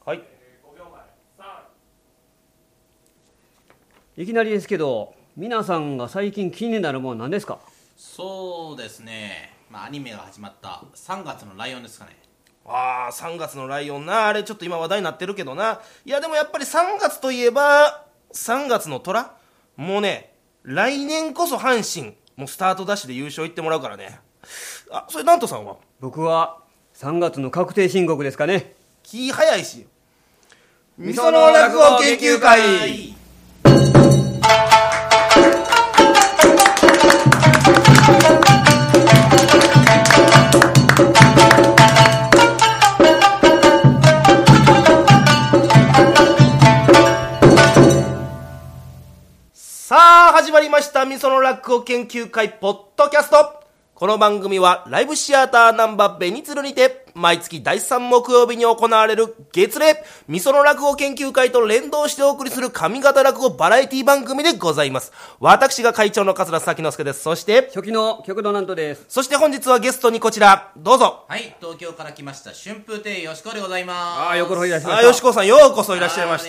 はい。 いきなりですけど、皆さんが最近気になるものは何ですか？ そうですね、アニメが始まった3月のライオンですかね。 ああ、3月のライオンな、あれちょっと今話題になってるけどな。いやでもやっぱり3月といえば3月の虎。もうね、来年こそ阪神もうスタートダッシュで優勝いってもらうからね。あ、それナントさんは？ 僕は3月の確定申告ですかね。 気早いし。みその落語研究会。さあ始まりました、みその落語研究会ポッドキャスト。この番組はライブシアターナンバーベニツルにて毎月第3木曜日に行われる月例みその落語研究会と連動してお送りする上方落語バラエティ番組でございます。私が会長の桂崎之助です。そして初期の極道なんとです。 そして本日はゲストにこちらどうぞ。 はい、東京から来ました春風亭よしこでございます。 よくおいらっしゃいました。 よしこさんようこそいらっしゃいました。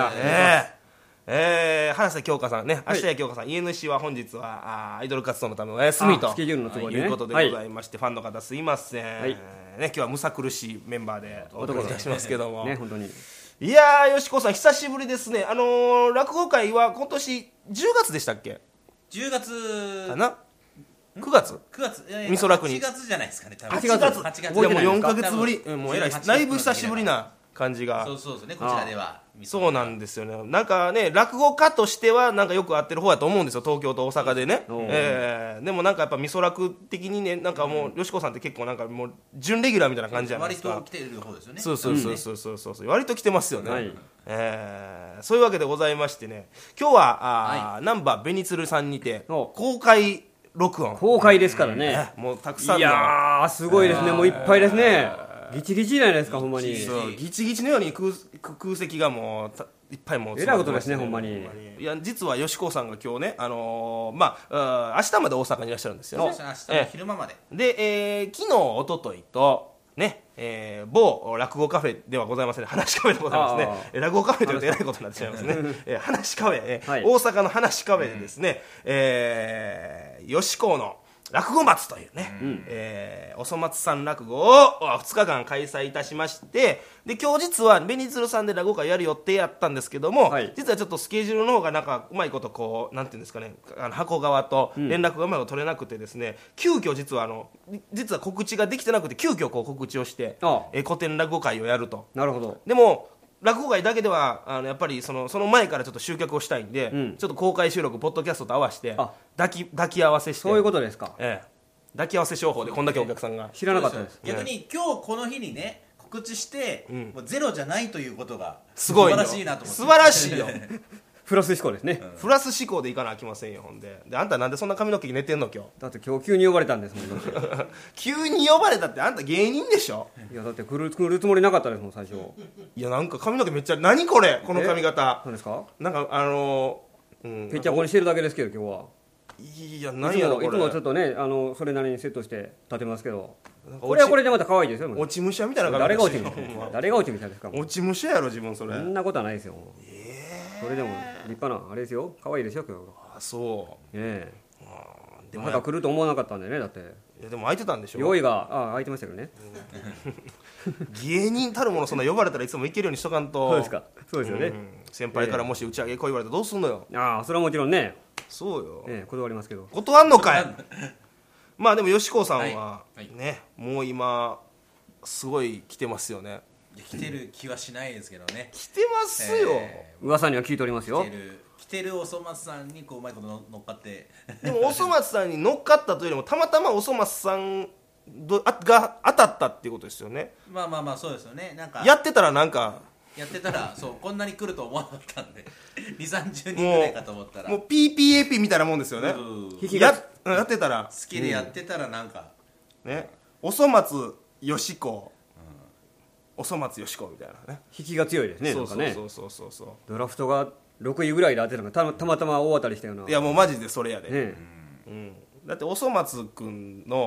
花瀬京香さんね、明日や京香さん、家主は本日はアイドル活動のためお休みとスケジュールの都合でねいうことでございまして、ファンの方すいません、ね、今日はむさ苦しいメンバーでお届けいたしますけども、 ね、本当にいやー、よしこさん久しぶりですね。落語会は今年10月でしたっけ ？10月かな、9月みそらくに 8月じゃないですかね、多分 8月いやもう4ヶ月ぶり、もうえらいだいぶ久しぶりな感じが。 そうですね、こちらではそうなんですよね。なんかね、落語家としてはなんかよく合ってる方やと思うんですよ、東京と大阪でね。でもなんかやっぱみそ落的にね、なんかもうよしこさんって結構なんかもう準レギュラーみたいな感じじゃないですか。 割と来てる方ですよね。 そう、割と来てますよね、 はい。 そういうわけでございましてね、今日はナンバーベニツルさんにて公開録音公開ですからね。 もうたくさんの、 いやーすごいですね。もういっぱいですね。ギチギチじゃないですか、ほんまに。 そうギチギチのように空席がもういっぱいもうえらいことですね、ほんまに。 いや実はよしこさんが今日ね、明日まで大阪にいらっしゃるんですよね。 明日の昼間までで、昨日一昨日とね、某落語カフェではございません、話しカフェでございますね。落語カフェというとえらいことになってしまいますね。話カフェ、大阪の話カフェでですね、よしこの落語松というね、おそ松さん落語を2日間開催いたしまして、で今日実はベニツルさんで落語会やる予定やったんですけども、実はちょっとスケジュールの方がなんかうまいことこうなんていうんですかね、箱側と連絡がうまいこと取れなくてですね、急遽実は告知ができてなくて急遽こう告知をして、古典落語会をやると。 なるほど。 でも落語会だけではやっぱりその前からちょっと集客をしたいんで、ちょっと公開収録ポッドキャストと合わせて抱き合わせして、 そういうことですか。 抱き合わせ商法でこんだけお客さんが知らなかったです。 逆に今日この日にね告知して、もうゼロじゃないということがすごい素晴らしいなと思って。 素晴らしいよプラス思考ですね。 プラス思考でいかなあきませんよ。ほんであんたなんでそんな髪の毛寝てんの今日。 だって今日急に呼ばれたんですもん。 急に呼ばれたってあんた芸人でしょ。 いやだって来るつもりなかったですもん最初。 いやなんか髪の毛めっちゃ何これこの髪型。 何ですか。 なんかぺっちゃこにしてるだけですけど今日は。 いや何やろこれ。 いつもちょっとねそれなりにセットして立てますけど、これはこれでまた可愛いですよ。 落ち武者みたいな誰が落ちみたいな。誰が落ちみたいですか。 落ち武者やろ自分それ。 そんなことはないですよ。それでも立派なあれですよ。可愛いですよ今日。 あそう。 でもまた来ると思わなかったんでね。だっていやでも空いてたんでしょ。 用意が空いてましたけどね。 芸人たるものそんな呼ばれたらいつも行けるようにしとかんと。 そうですか。そうですよね。 先輩からもし打ち上げ来い言われたらどうすんのよ。 それはもちろんね。 そうよ。 断りますけど。 断んのかい。まあでもよしこさんはね、もう今すごい来てますよね。 来てる気はしないですけどね。 来てますよ。 噂には聞いておりますよ。 来てるおそ松さんにこううまいこと乗っかって。 でもおそ松さんに乗っかったというよりもたまたまおそ松さんが当たったっていうことですよね。 まあそうですよね。なんかやってたらなんか。 やってたらそうこんなに来ると思わなかったんで2、30人ぐらいかと思ったらもう PPAP みたいなもんですよね。やってたら好きでやってたらなんか、 ね、おそ松よしこ、おそ松よしこみたいなね、 引きが強いですね。 そうなんかね。 そうドラフトが6位ぐらいで当てたのがたまたま大当たりしたような。 いやもうマジでそれやで、 ね。 だっておそ松くんの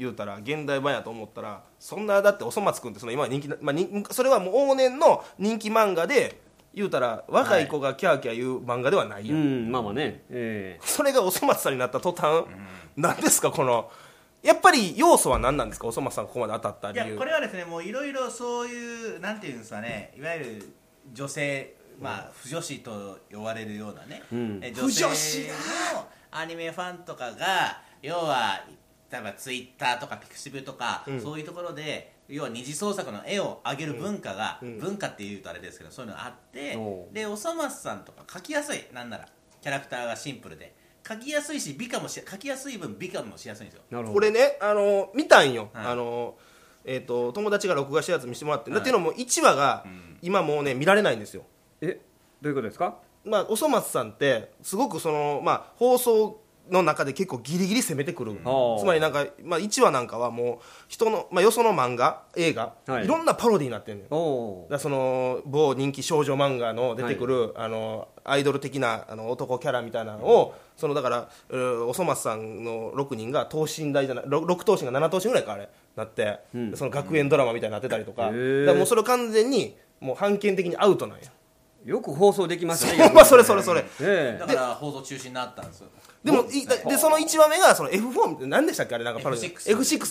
言うたら現代版やと思ったら、そんなだっておそ松くんってその今人気、それはもう往年の人気漫画で言うたら若い子がキャーキャー言う漫画ではないやん、 まあまあね、 それがおそ松さんになった途端、何ですかこのやっぱり要素は何なんですか、おそ松さんがここまで当たった理由。 いやこれはですね、もういろいろそういうなんていうんですかね、いわゆる女性、腐女子と呼ばれるようなね、女性のアニメファンとかが要は例えばツイッターとかピクシブとか、そういうところで要は二次創作の絵を上げる文化が、文化っていうとあれですけどそういうのがあって、でおそ松さんとか描きやすい、なんならキャラクターがシンプルで描きやすいし描きやすい分美化もしやすいんですよ。 なるほど。 これね見たんよ、友達が録画したやつ見せてもらって、っていうのも1話が今もうね見られないんですよ。 どういうことですか。 おそ松さんってすごくその、放送の中で結構ギリギリ攻めてくる、つまりなんか、1話なんかはもう人の、よその漫画映画、いろんなパロディになってるのよ。だからその某人気少女漫画の出てくる、アイドル的な男キャラみたいなのを、そのだからおそ松さんの6人が等身大じゃない、6等身が7等身ぐらいかあれなって、その学園ドラマみたいになってたりとか、だからもうそれ完全にもう判権的にアウトなんや。 よく放送できましたね。 それ、 だから放送中止になったんですよ。 でもでその1話目がその F4 何でしたっけあれ、なんかパロディ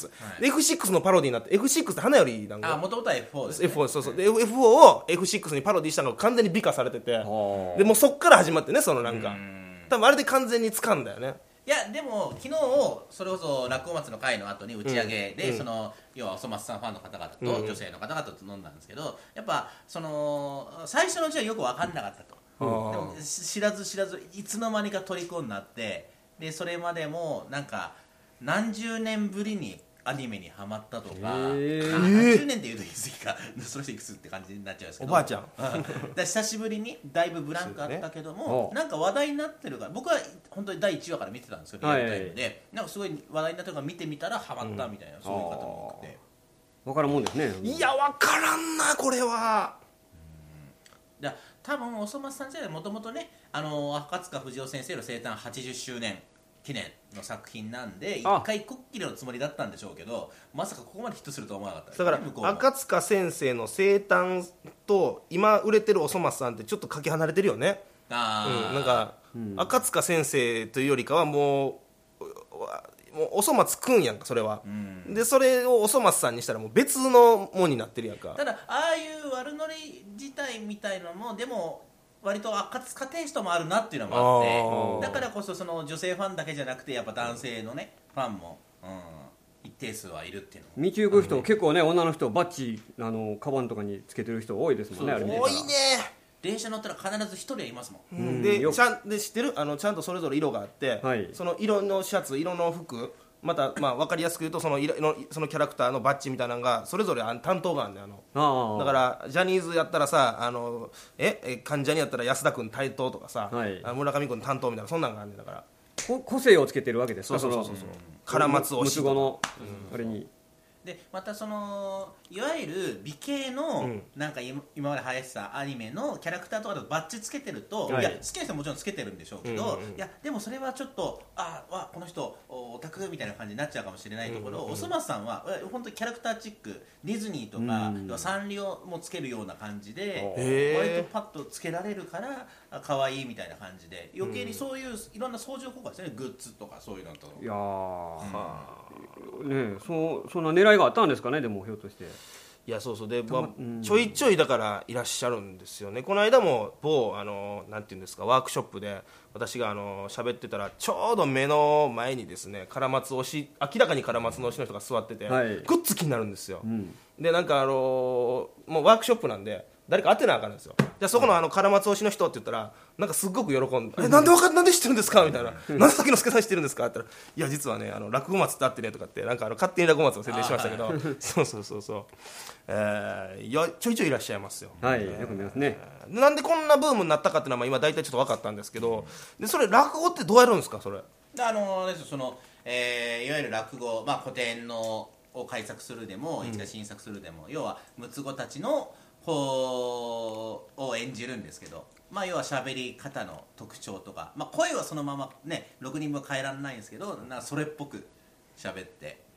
F6 のパロディになって、 F6 って花よりなんかもともとは F4 です、 ね、F4 そうで F4 を F6 にパロディしたのが完全に美化されてて、でもうそっから始まってね、そのなんか多分あれで完全に掴んだよね。 いやでも昨日それこそ落語松の会の後に打ち上げで、その要はおそ松さんファンの方々と女性の方々と飲んだんですけど、やっぱその最初のうちはよく分かんなかったと、でも知らずいつの間にか虜になって、でそれまでもなんか何十年ぶりにアニメにハマったとか、何十年で言うと言い過ぎかその人いくつって感じになっちゃうんですけど、 おばあちゃんだ久しぶりにだいぶブランクあったけども、なんか話題になってるから、僕は本当に第1話から見てたんですよ、リアルタイムで、なんかすごい話題になってるから見てみたらハマったみたいな、そういう方も多くて。 分からんもんですね。 いや分からんなこれは。 多分おそ松さんじゃもともとね、赤塚不二夫先生の生誕80周年記念の作品なんで一回こっきりのつもりだったんでしょうけど、まさかここまでヒットするとは思わなかったです、 だから赤塚先生の生誕と今売れてるおそ松さんってちょっとかけ離れてるよね。なんか、赤塚先生というよりかはもうおそ松くんやんかそれは、でそれをおそ松さんにしたらもう別のもんになってるやんか。 ただああいう悪ノリ自体みたいのもでも割と赤塚テイストもあるなっていうのもあって、だからこそその女性ファンだけじゃなくてやっぱ男性のねファンも、一定数はいるっていうの。 道行く人、結構ね女の人バッチカバンとかにつけてる人多いですもんね。 多いね。 電車乗ったら必ず一人はいますもん、 で知ってるちゃんとそれぞれ色があって、その色のシャツ色の服また分かりやすく言うとそのキャラクターのバッジみたいなのがそれぞれ担当があるんだよ。だからジャニーズやったらさ関ジャニやったら安田君担当とかさ、村上君担当みたいなそんなんがあるんだから、 個性をつけてるわけですか。 そう唐松推しとかのあれにでまたそのいわゆる美形の、なんか今まで流行ってたアニメのキャラクターとかでバッジつけてると、いや好きな人はもちろんつけてるんでしょうけど、いやでもそれはちょっとこの人オタクみたいな感じになっちゃうかもしれないところ、おそ松さんは本当にキャラクターチックディズニーとか、サンリオもつけるような感じで、割とパッとつけられるから可愛いみたいな感じで、余計にそういういろんな相乗効果ですね、グッズとかそういうのと。 いやね、そんな狙いがあったんですかね。でもひょっとしていやそうで、ちょいちょいだからいらっしゃるんですよね。この間も某なんていうんですかワークショップで私が喋ってたらちょうど目の前にですね唐松推し明らかに唐松の推しの人が座ってて、グッズ気になるんですよ、でなんかもうワークショップなんで誰か当てなあかんんですよ。じゃあそこの唐松推しの人って言ったらなんかすっごく喜んでなんで知ってるんですかみたいななんで崎之助さん知ってるんですかって言ったらいや実はね落語松ってあってねとかってなんか勝手に落語松を宣伝しましたけどそういやちょいちょいいらっしゃいますよ。 よく見ますね。 なんでこんなブームになったかっていうのは今大体ちょっと分かったんですけど、でそれ落語ってどうやるんですかそれ。 そのいわゆる落語、古典のを改作するでも一から新作するでも、要は六つ子たちの方を演じるんですけど、要は喋り方の特徴とか、声はそのままね6人分変えられないんですけどそれっぽく喋って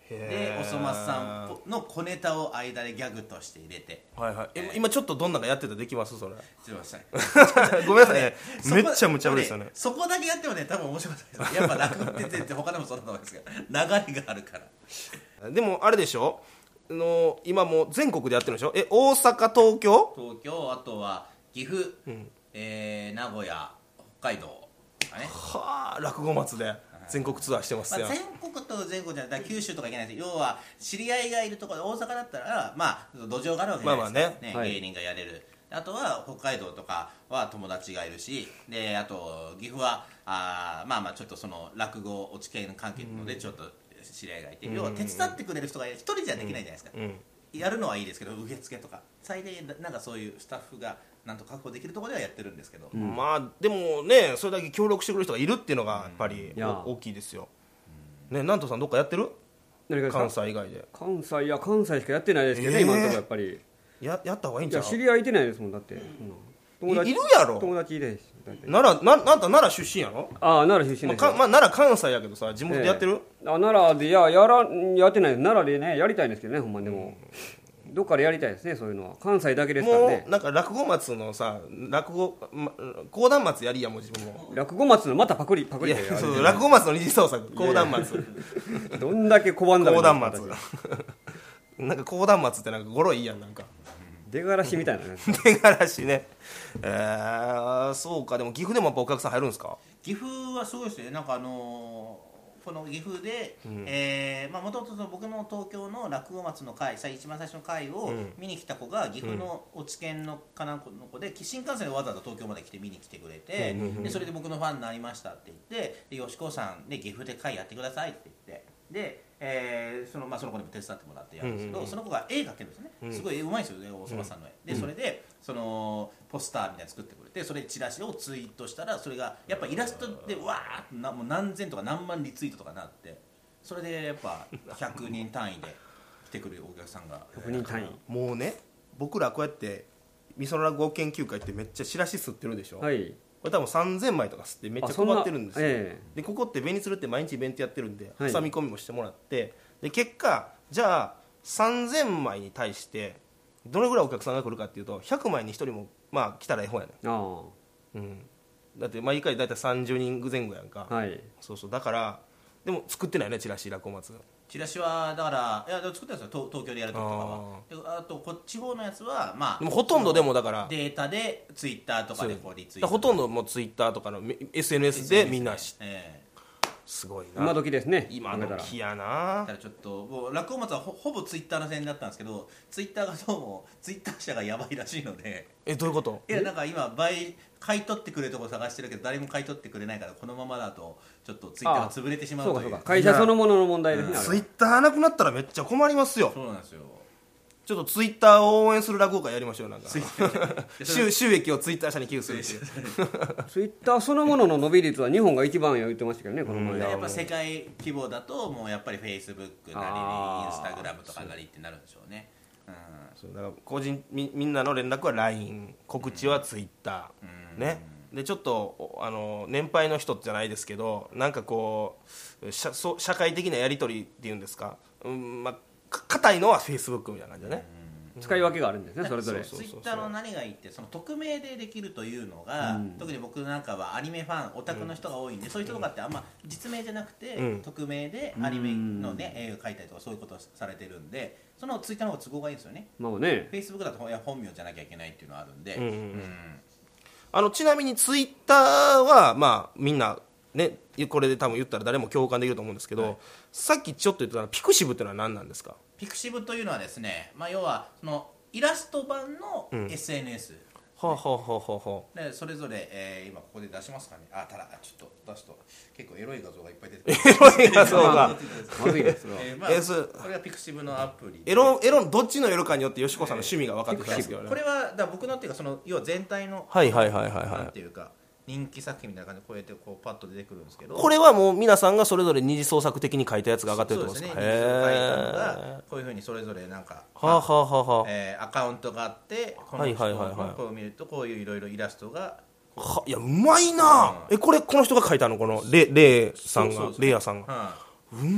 でおそ松さんの小ネタを間でギャグとして入れて、 はいはい、今ちょっとどんなかやってたできますそれすいませんごめんなさいねめっちゃ無茶ぶりですよね。 そこだけやってもね多分面白かったですやっぱ落語って全然他でもそうだと思うんですけど流れがあるからでもあれでしょ今もう全国でやってるんでしょ。大阪東京あとは岐阜、名古屋北海道とかねはあ落語松で全国ツアーしてますよ、 全国と全国じゃない九州とかいけないです。要は知り合いがいるところで大阪だったらまあ土壌があるわけじゃないですか、 まあまあ芸人がやれる。あとは北海道とかは友達がいるし、であと岐阜はまあまあちょっとその落語落ち系の関係なのでちょっと知り合いがいて、要は手伝ってくれる人が一人じゃできないじゃないですか、やるのはいいですけど受付とか最低なんかそういうスタッフがなんと確保できるところではやってるんですけど、 まあでもねそれだけ協力してくれる人がいるっていうのがやっぱり大きいですよ、ね。南砺さんどっかやってる？関西以外で。 関西しかやってないですけどね、今のところやっぱりやった方がいいんちゃう？ 知り合いいてないですもんだって、 いるやろ。 友達いないし。 なんた奈良出身やろ？ ああ奈良出身ですよ。 奈良関西やけどさ地元でやってる？ 奈良でやってないです。奈良でねやりたいんですけどね、ほんまでもどっかでやりたいですね、そういうのは。関西だけですからね。 もうなんか落語松のさ講談松やりやもう自分も。 落語松のまたパクリでそう落語松の二次創作講談松どんだけ小判だ講談松なんか講談松ってなんか語呂いいやん、なんか出がらしみたいな出がらしね。そうか。でも岐阜でもやっぱお客さん入るんですか？ 岐阜はすごいですね。なんかこの岐阜でもともと僕の東京の落語松の会一番最初の会を見に来た子が岐阜の落研のかなんかの子で新幹線でわざわざ東京まで来て見に来てくれて、でそれで僕のファンになりましたって言って、で吉子さんで岐阜で会やってくださいって言って、でその子にも手伝ってもらってやるんですけど、その子が絵描けるんですね。すごい絵うまいですよね、大島さんの絵で。それでそのポスターみたいなの作ってくれて、それチラシをツイートしたら、それがやっぱイラストでわーっともう何千とか何万リツイートとかなって、それでやっぱ100人単位で来てくるお客さんが 100人単位。 もうね僕らこうやってみその落語研究会ってめっちゃチラシ吸ってるでしょ。 はい。 これ多分3000枚とか吸ってめっちゃ配ってるんですよ、でここって紅鶴って毎日イベントやってるんで挟み込みもしてもらって、で結果じゃあ3000枚に対してどれぐらいお客さんが来るかっていうと100枚に1人もまあ来たらええ方やねん。だって毎回だいたい30人前後やんか、そうだからでも作ってないねチラシ落語松。 チラシはだから作ってたんですよ、東京でやるときとかは。あと地方のやつはまあでもほとんどでもだからデータでツイッターとかでこうリツイート、 ほとんどもうツイッターとかの SNS でみんな知って、すごいな今時ですね。 今時やな。 だからちょっともう落語松はほぼツイッターの宣伝だったんですけど、ツイッターがどうもツイッター社がやばいらしいので。 どういうこと？ いやなんか今買い取ってくれるところ探してるけど誰も買い取ってくれないから、このままだとちょっとツイッターが潰れてしまうという。 そうか会社そのものの問題ですね。 ツイッターなくなったらめっちゃ困りますよ。 そうなんですよ。 ちょっとツイッターを応援する落語会やりましょう。なんか収益をツイッター社に寄付するっていうツイッターそのものの伸び率は日本が一番や言ってましたけどね、この前。 やっぱ世界規模だともうやっぱりフェイスブックなりインスタグラムとかなりってなるんでしょうね。 そうだから個人みんなの連絡は LINE、 告知はツイッター、ね。でちょっと年配の人じゃないですけどなんかこう社会的なやり取りっていうんですか、硬いのはフェイスブックみたいな感じだね。 使い分けがあるんですね、それぞれ。 ツイッターの何がいいってその匿名でできるというのが、特に僕なんかはアニメファンオタクの人が多いんで、そういう人とかってあんま実名じゃなくて、匿名でアニメのね絵を描いたりとかそういうことをされてるんで、そのツイッターの方が都合がいいんですよね。 まあね、 フェイスブックだと本名じゃなきゃいけないっていうのがあるんで。 ちなみにツイッターはまあみんなねこれで多分言ったら誰も共感できると思うんですけど、さっきちょっと言ってたピクシブっていうのは何なんですか？ ピクシブというのはですね、要はそのイラスト版の SNS、でそれぞれ、今ここで出しますかね。ただちょっと出すと結構エロい画像がいっぱい出てくる。 エロい画像がまずいですこれはピクシブのアプリ。 エロどっちのエロかによってよしこさんの趣味が分かってきたんですけどね。 これはだ僕のっていうかその要は全体のなんていうか人気作品みたいな感じでこうやってこうパッと出てくるんですけど、 これはもう皆さんがそれぞれ二次創作的に書いたやつが上がってるってことですか？ そうですね、二次創作書いたのがこういうふうにそれぞれなんかアカウントがあって、この人のこう見るとこういういろいろイラストがいやうまいな。この人が書いたの？このレイヤさんがうまっ。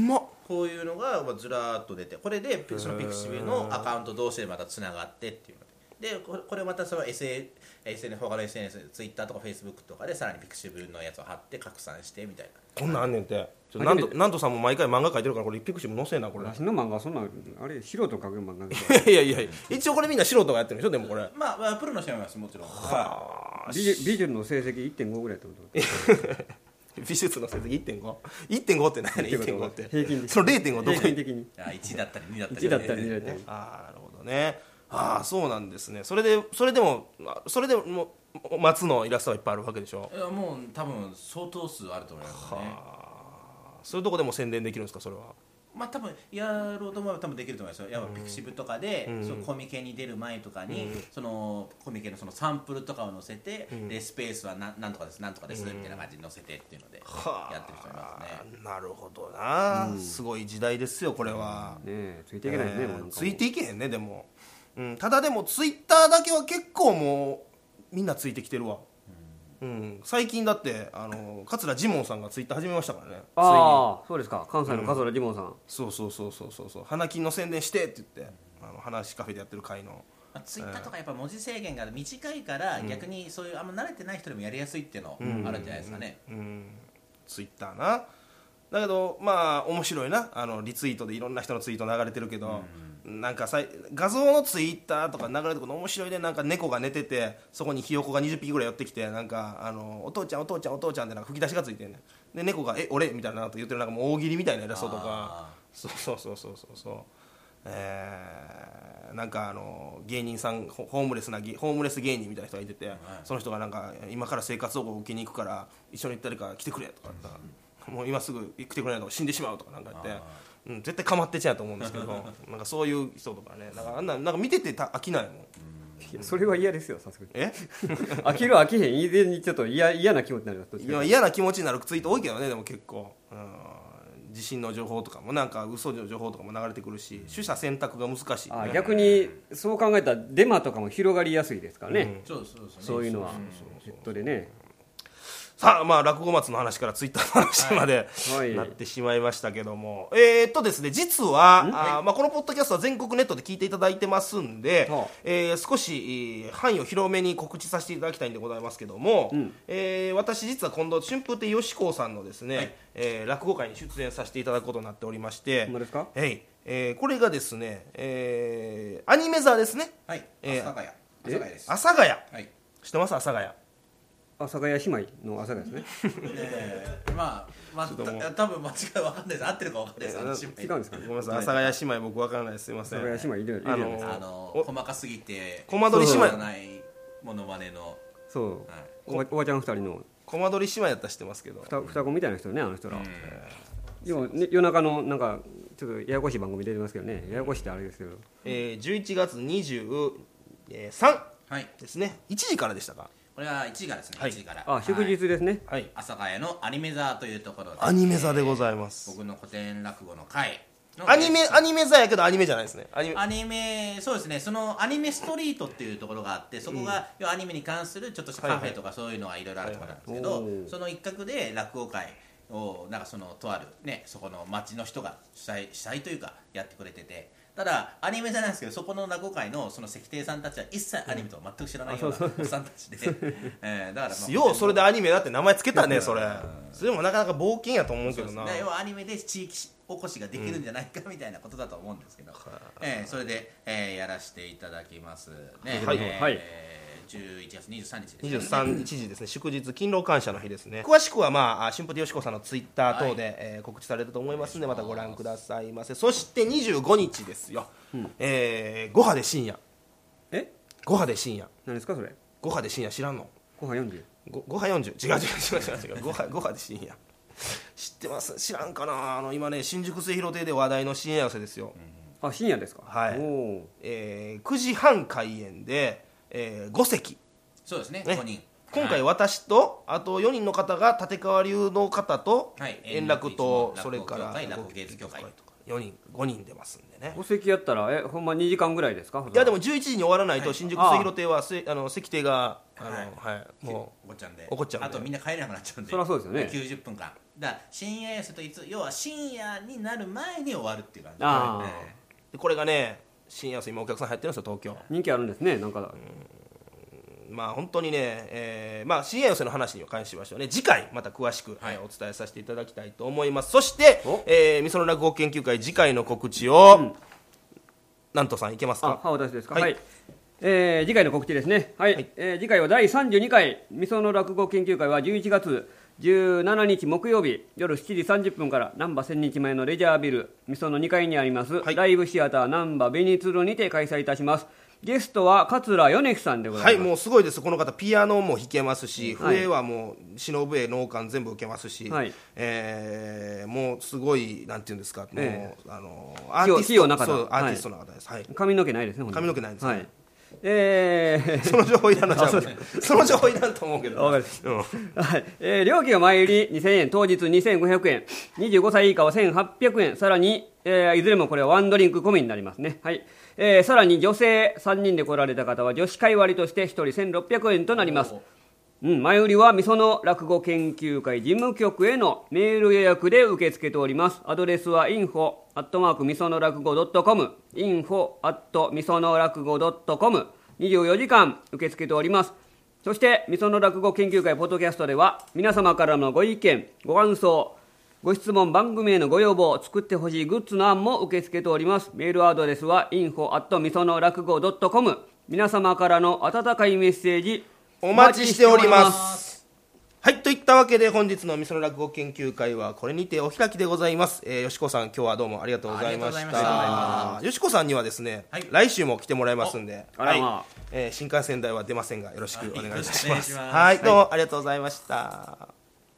こういうのがずらーっと出て、これでそのピクシブのアカウント同士でまたつながってっていうので、これまたその SNS 他の SNS、 Twitter とか Facebook とかでさらにピクシブのやつを貼って拡散してみたいな。 こんなんあんねんて。なんとさんも毎回漫画描いてるからこれピクシブ載せんなこれ。 私の漫画そんなあれ素人描く漫画いやいやいや、一応これみんな素人がやってるでしょでもこれ。 まあプロの人もいますもちろん。 美術の成績 1.5 ぐらいってこと。 美術の成績 1.5 って何やねん。 1.5 って平均的その 0.5 どこに平均的に 1だったり2だったり 1だったり2だったり。 ああなるほどね。ああそうなんですね。それでも松のイラストがいっぱいあるわけでしょ。 いやもう多分相当数あると思いますね。 そういうとこでも宣伝できるんですかそれは。 まあ多分やろうと思えば多分できると思いますよ。やっぱピクシブとかで、そのコミケに出る前とかに、そのコミケのそのサンプルとかを載せて、でスペースはなんとかですなんとかですみたいな感じで載せてっていうのでやってる人いますね。 なるほどな、すごい時代ですよこれは。 ねついていけないね、もうなんかもうついていけへんねでも、ただでもツイッターだけは結構もうみんなついてきてるわ。最近だって桂ジモンさんがツイッター始めましたからね。 ああそうですか、関西の桂ジモンさん、 そう花金の宣伝してって言って話カフェでやってる会の。 ツイッターとかやっぱ文字制限が短いから、逆にそういうあんま慣れてない人でもやりやすいっていうのあるんじゃないですかね。 ツイッターな。だけどまあ面白いな、リツイートでいろんな人のツイート流れてるけど、なんか画像のツイッターとか流れてくるの面白いね。なんか猫が寝ててそこにひよこが20匹ぐらい寄ってきて、なんかお父ちゃんってなんか吹き出しがついてんねんで、猫が俺みたいなこと言ってる、なんかもう大喜利みたいなイラストとか。そうなんか芸人さんホームレス芸人みたいな人がいてて、その人がなんか今から生活保護を受けに行くから一緒に誰か来てくれとか言ったら、もう今すぐ来てくれないと死んでしまうとかなんか言って、絶対かまってちゃうと思うんですけどなんかそういう人とかね、なんか見てて飽きないもん。 いやそれは嫌ですよさすがに。 え飽きる飽きへん以前にちょっと嫌な気持ちになります。 いや嫌な気持ちになるツイート多いけどね。でも結構、地震の情報とかもなんか嘘の情報とかも流れてくるし、取捨選択が難しい、ね、 逆にそう考えたらデマとかも広がりやすいですからね、そういうのはネットでね。 さあまあ落語松の話からツイッターの話まで、なってしまいましたけども、ですね実はまあ、このポッドキャストは全国ネットで聞いていただいてますんで、少し範囲を広めに告知させていただきたいんでございますけども、私実は今度春風亭よしこうさんのですね、落語会に出演させていただくことになっておりまして、 ですか？ これがですね、アニメ座ですね。 阿佐ヶ谷です。 阿佐ヶ谷、知ってます？阿佐ヶ谷阿佐ヶ谷姉妹の阿佐ヶ谷ですね。 まあ多分間違い分かんないです。合ってるか分かんないです。 違うんですかね。 ごめんなさい、阿佐ヶ谷姉妹僕分からないです。すいません。 阿佐ヶ谷姉妹いるじゃないですか。 細かすぎてコマ撮り姉妹ないモノマネの、 そうおばちゃん2人のコマ撮り姉妹やったら知ってますけど、 双子みたいな人ね、あの人ら。でも夜中のなんかちょっとややこしい番組出てますけどね。ややこしいってあれですけど、 11月23ですね。1時からでしたか？ これは1時からですね。1時から祝日ですね。 阿佐ヶ谷のアニメ座というところで、 アニメ座でございます。 僕の古典落語の会のアニメ座やけどアニメじゃないですね。 アニメ、そうですね。そのアニメストリートっていうところがあって、そこがアニメに関するちょっとしたカフェとかそういうのがいろいろあるところなんですけど、その一角で落語会をなんかそのとあるね、そこの町の人が主催というかやってくれてて、ただアニメじゃないんですけど、そこの落語会のその石亭さんたちは一切アニメとは全く知らないようなおっさんたちで、だからようそれでアニメだって名前つけたね。それもなかなか冒険やと思うけどな。 要はアニメで地域おこしができるんじゃないかみたいなことだと思うんですけど、それでやらせていただきますね。11月23日ですね。 23日ですね。祝日勤労感謝の日ですね。詳しくはまあ春風亭よしこさんのツイッター等で、告知されると思いますので、またご覧くださいませ。そして25日ですよ。5波で深夜。5波で深夜。 何ですかそれ ？5波で深夜知らんの ？5波40。 5波40。違う。5波で深夜。知ってます？知らんかな。今ね新宿末広亭で話題の深夜寄せですよ。 深夜ですか？ はい。9時半開演で。5席。 そうですね。5人。 今回私とあと4人の方が立川流の方と円楽とそれから落語芸術協会とか 5人出ますんでね。 5席やったらほんま2時間ぐらいですか？ いやでも11時に終わらないと新宿末広亭は席亭がもうおこっちゃんで、 怒っちゃうんで、 あとみんな帰れなくなっちゃうんで、 そりゃそうですよね。 90分間だから深夜寄せと要は深夜になる前に終わるっていう感じでこれがね深夜寄せ今お客さん入ってるんですよ東京。 人気あるんですねなんか。 まあ本当にね、まあ深夜寄せの話に関しましてはね次回また詳しく、お伝えさせていただきたいと思います。そして、みその落語研究会次回の告知を、なんとさんいけますか。 私ですか。はい、次回の告知ですね。はい、次回は第32回みその落語研究会は11月17日木曜日夜7時30分から難波千日前のレジャービルみその2階にあります、ライブシアター難波ベニツルにて開催いたします。ゲストは桂米樹さんでございます。 はい、もうすごいです。この方ピアノも弾けますし、笛はもう篠笛能管全部受けますし、もうすごいなんていうんですか、もうアーティストの方です。 髪の毛ないですね。 髪の毛ないですね。 その情報いらんのちゃうその情報いらんと思うけど。 料金は前売り2000円、当日2500円、25歳以下は1800円、さらに、いずれもこれはワンドリンク込みになりますね。はい。さらに女性3人で来られた方は女子会割として1人1600円となります。前売りはみその落語研究会事務局へのメール予約で受け付けております。アドレスは info@ みその落語 .com info@ みその落語 .com 24時間受け付けております。そしてみその落語研究会ポッドキャストでは皆様からのご意見ご感想ご質問番組へのご要望作ってほしいグッズの案も受け付けております。メールアドレスは info@ みその落語 .com 皆様からの温かいメッセージお待ちしております。はい、といったわけで本日のみその落語研究会はこれにてお開きでございます。よしこさん今日はどうもありがとうございました。よしこさんにはですね、来週も来てもらいますんで、新幹線代は出ませんがよろしくお願いいたします。はい、どうもありがとうございました。